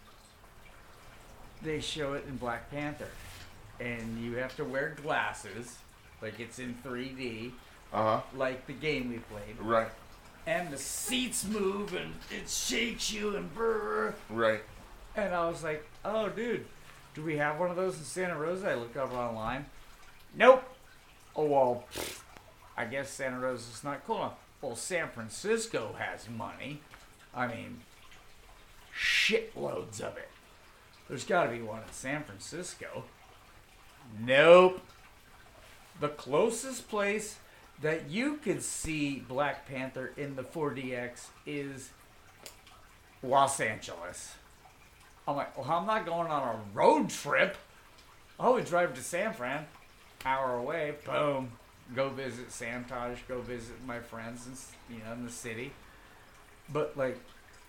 They show it in Black Panther. And you have to wear glasses, like it's in 3D, like the game we played. Right. And the seats move and it shakes you and brr. Right. And I was like, oh, dude, do we have one of those in Santa Rosa? I looked up online. Nope. Oh, well, I guess Santa Rosa's not cool enough. Well, San Francisco has money. I mean, shitloads of it. There's got to be one in San Francisco. Nope. The closest place that you could see Black Panther in the 4DX is Los Angeles. I'm like, well, I'm not going on a road trip. I would drive to San Fran, hour away, boom, go visit Santaj, go visit my friends, in the city. But like,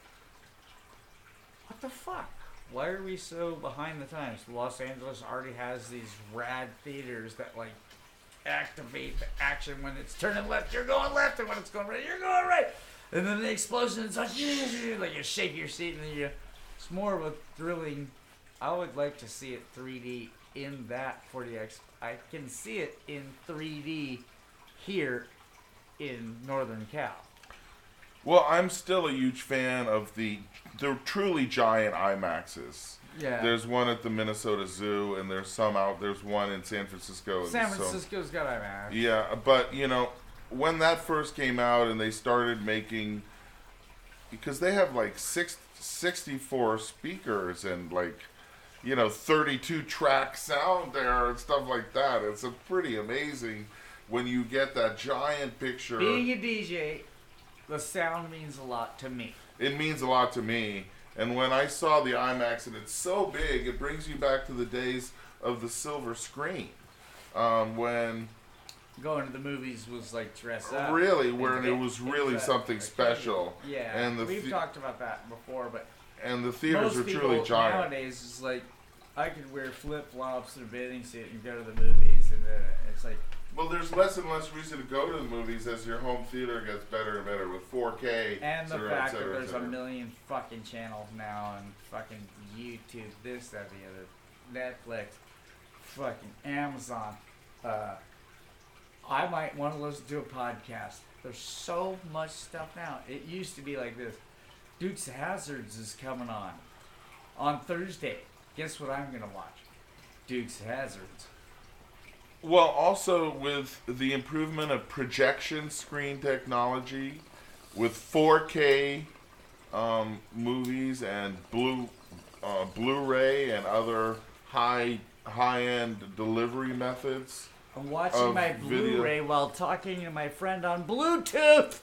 what the fuck? Why are we so behind the times? Los Angeles already has these rad theaters that like activate the action when it's turning left, you're going left, and when it's going right, you're going right. And then the explosion, it's like you shake your seat, and then it's more of a thrilling. I would like to see it 3D in that 4DX. I can see it in 3D here in Northern Cal. Well, I'm still a huge fan of the truly giant IMAXs. Yeah. There's one at the Minnesota Zoo, and there's one in San Francisco. San Francisco's got IMAX. Yeah, but when that first came out and they started making, because they have like 64 speakers and 32 track sound there and stuff like that. It's a pretty amazing when you get that giant picture. Being a DJ, the sound means a lot to me. It means a lot to me. And when I saw the IMAX and it's so big, it brings you back to the days of the silver screen. When going to the movies was like dress up. Really, where it was really something special. Yeah, and we've talked about that before, but and the theaters are truly giant. Nowadays, it's like I could wear flip flops and a bathing suit and go to the movies, and it's like. Well, there's less and less reason to go to the movies as your home theater gets better and better with 4K. And the fact that there's et cetera. a million fucking channels now and fucking YouTube, this, that, the other, Netflix, fucking Amazon. I might want to listen to a podcast. There's so much stuff now. It used to be like this. Dukes of Hazzards is coming on Thursday. Guess what I'm going to watch? Dukes of Hazzards. Well, also with the improvement of projection screen technology, with 4K movies and Blu-ray and other high-end delivery methods. I'm watching my Blu-ray while talking to my friend on Bluetooth.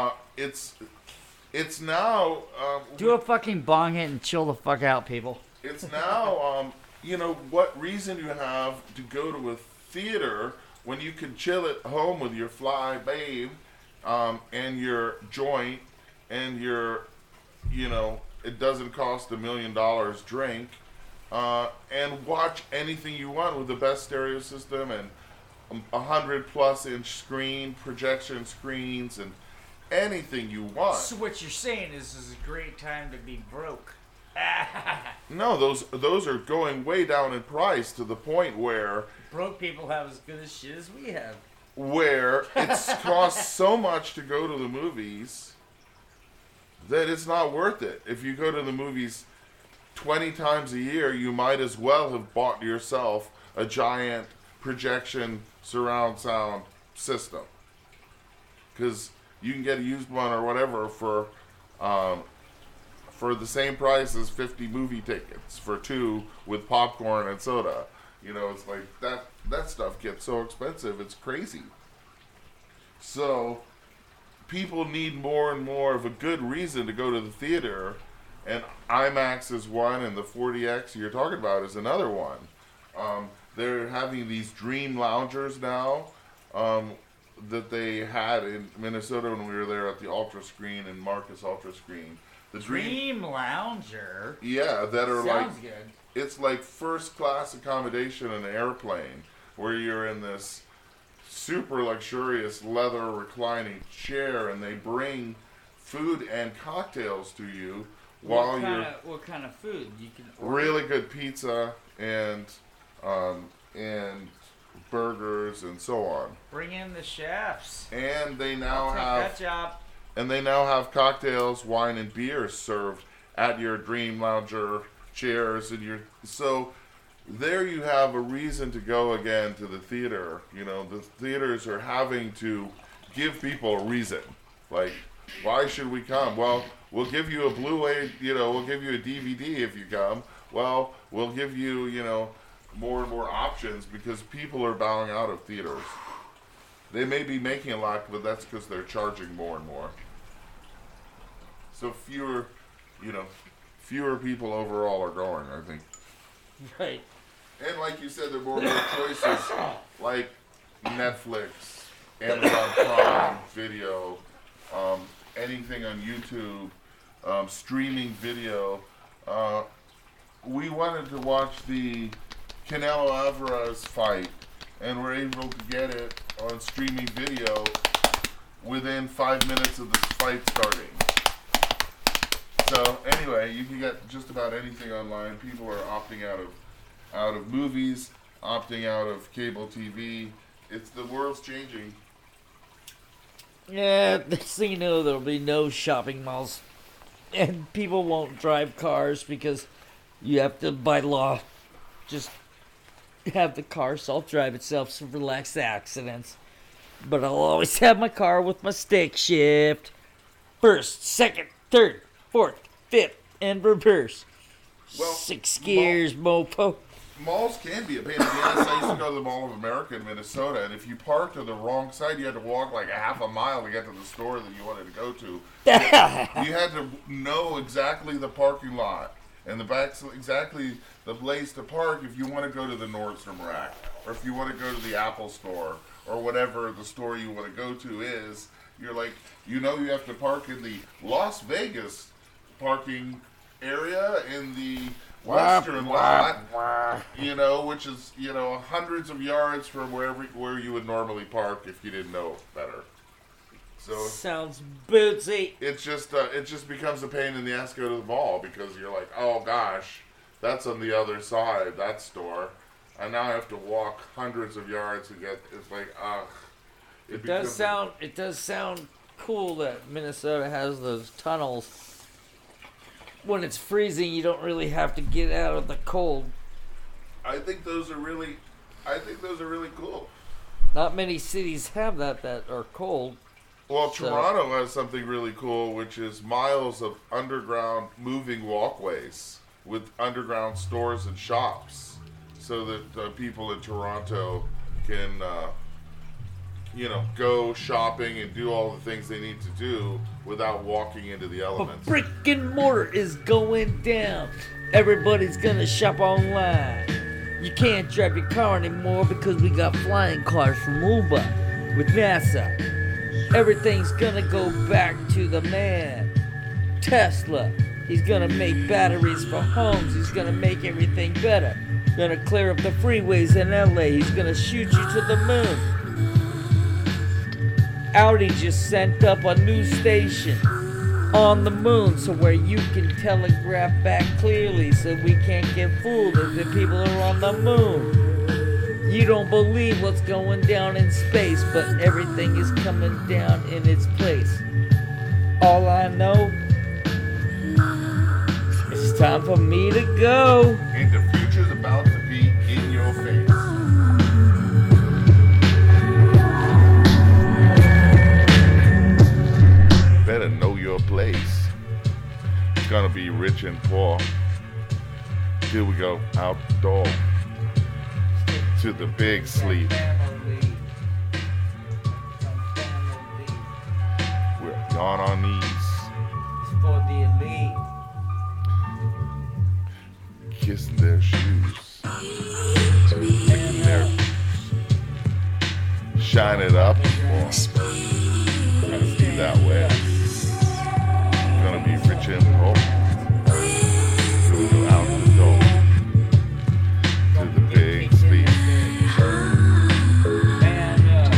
It's now. Do a fucking bong hit and chill the fuck out, people. It's now. What reason do you have to go to a theater when you can chill at home with your fly babe and your joint and your, it doesn't cost $1 million drink and watch anything you want with the best stereo system and 100+ inch screen, projection screens, and anything you want. So what you're saying is this is a great time to be broke. No, those are going way down in price to the point where broke people have as good a shit as we have. Where it's costs so much to go to the movies that it's not worth it. If you go to the movies 20 times a year, you might as well have bought yourself a giant projection surround sound system. Because you can get a used one or whatever for the same price as 50 movie tickets for 2 with popcorn and soda. You know, it's like that stuff gets so expensive, it's crazy. So people need more and more of a good reason to go to the theater, and IMAX is one, and the 40X you're talking about is another one. They're having these Dream Loungers now that they had in Minnesota when we were there at the Ultra Screen and Marcus Ultra Screen. The Dream Lounger. Yeah, that are Sounds like good. it's like first class accommodation in an airplane where you're in this super luxurious leather reclining chair, and they bring food and cocktails to you while What kind of food you can order? really good pizza and burgers and so on. Bring in the chefs. And they I'll now take have that job. And they now have cocktails, wine, and beer served at your Dream Lounger chairs, and so there you have a reason to go again to the theater. You know, the theaters are having to give people a reason. Like, why should we come? Well, we'll give you a Blu-ray. You know, we'll give you a DVD if you come. Well, we'll give you, you know, more and more options because people are bowing out of theaters. They may be making a lot, but that's because they're charging more and more. So fewer people overall are going, I think. Right. And like you said, there are more and more choices, like Netflix, Amazon Prime Video, anything on YouTube, streaming video. We wanted to watch the Canelo Alvarez fight, and we're able to get it on streaming video within 5 minutes of the fight starting. So anyway, you can get just about anything online. People are opting out of movies, opting out of cable TV. The world's changing. Yeah, next thing you know, there'll be no shopping malls, and people won't drive cars because you have to, by law, just have the car self-drive itself to relax the accidents. But I'll always have my car with my stick shift. First, second, third, fourth, fifth, and reverse. Well, 6 gears, mopo. Malls can be a pain in the ass. I used to go to the Mall of America in Minnesota, and if you parked on the wrong side, you had to walk like a half a mile to get to the store that you wanted to go to. You had to know exactly the parking lot and exactly the place to park if you want to go to the Nordstrom rack, or if you want to go to the Apple store, or whatever the store you want to go to is. You're like, you have to park in the Las Vegas parking area in the Western lot, which is, hundreds of yards from where you would normally park if you didn't know better. So sounds bootsy. It just becomes a pain in the ass to go to the mall because you're like, oh gosh, that's on the other side, that store. And now I have to walk hundreds of yards to get. It's like, ugh. It does sound cool that Minnesota has those tunnels. When it's freezing, you don't really have to get out of the cold. I think those are really cool. Not many cities have that are cold. Well, Toronto has something really cool, which is miles of underground moving walkways with underground stores and shops, so that people in Toronto can, go shopping and do all the things they need to do without walking into the elements. Brick and mortar is going down. Everybody's gonna shop online. You can't drive your car anymore because we got flying cars from Uber with NASA. Everything's gonna go back to the man, Tesla. He's gonna make batteries for homes. He's gonna make everything better. Gonna clear up the freeways in LA. He's gonna shoot you to the moon. Audi just sent up a new station on the moon, so where you can telegraph back clearly, so we can't get fooled if the people are on the moon. You don't believe what's going down in space, but everything is coming down in its place. All I know, it's time for me to go. And the future's about to be in your face. gonna be rich and poor. Here we go, out the door to the big sleep. We're on our knees, For the elite. kissing their shoes, licking their, shine it up more. Gotta be that way. Gonna be rich and poor. Here we go, out the door to the big sleep. Man up.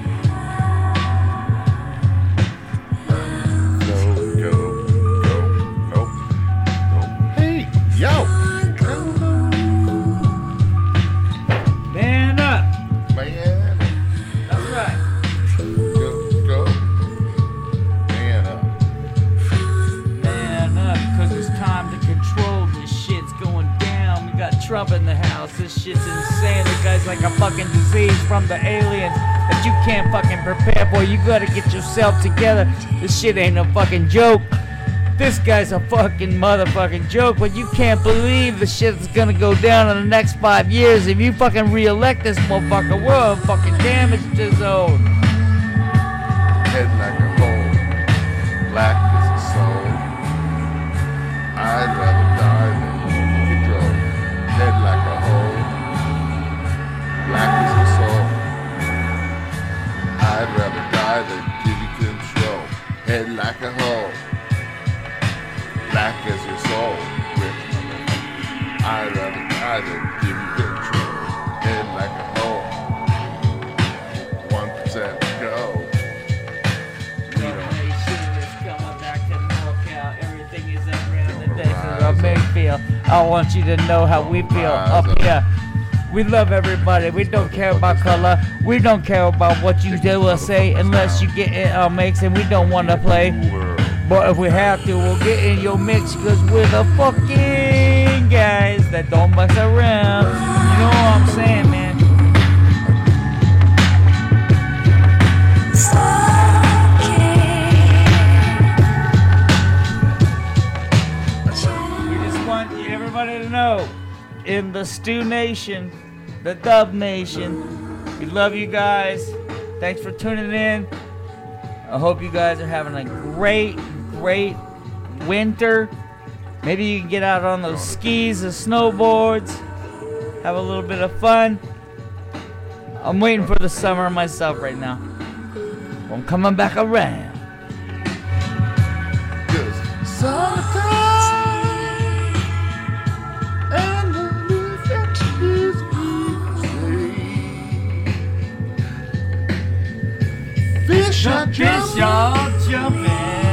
Go, go, go, nope, nope. Hey, yo! Man up. Man, That's right. go, go. Man up. Man up, cause it's time to control. This shit's going down. We got Trump in the house. This shit's insane. The guy's like a fucking disease from the aliens that you can't fucking prepare for. You gotta get yourself together. This shit ain't no fucking joke. This guy's a fucking motherfucking joke, but you can't believe the shit that's gonna go down in the next 5 years. If you fucking re-elect this motherfucker, we'll fucking damage this zone. Head like a hole, black as a soul. I'd rather die than control. Head like a hole, black as a soul. I'd rather die than give you control. Head like a hole, black as your soul. Rich motherfucker. I'd rather die than give you control. Head like a hole, 1% go. Mayfield. I want you to know how we feel up here. We love everybody. We don't care about color. We don't care about what you do or say unless you get in our mix, and we don't want to play. But if we have to, we'll get in your mix because we're the fucking guys that don't mess around. You know what I'm saying, man? Everybody to know, in the Stew Nation, the Dub Nation, we love you guys. Thanks for tuning in. I hope you guys are having a great winter. Maybe you can get out on those skis, the snowboards, have a little bit of fun. I'm waiting for the summer myself right now. I'm coming back around. Summertime. Fish are jumping,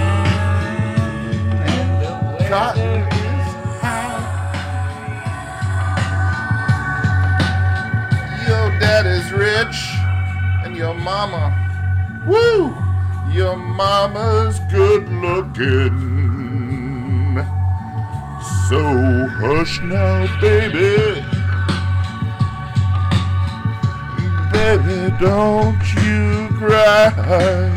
and the weather is high. Your daddy's rich, and your mama, woo! Your mama's good looking. So hush now, baby. Baby, don't you cry.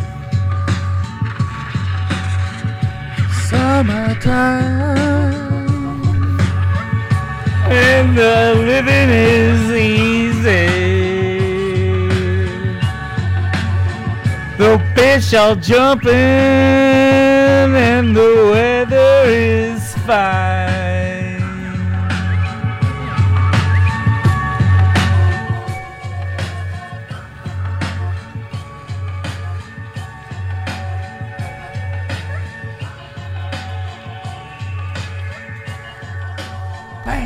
Summertime, And the living is easy. The fish are jumping and the weather is fine.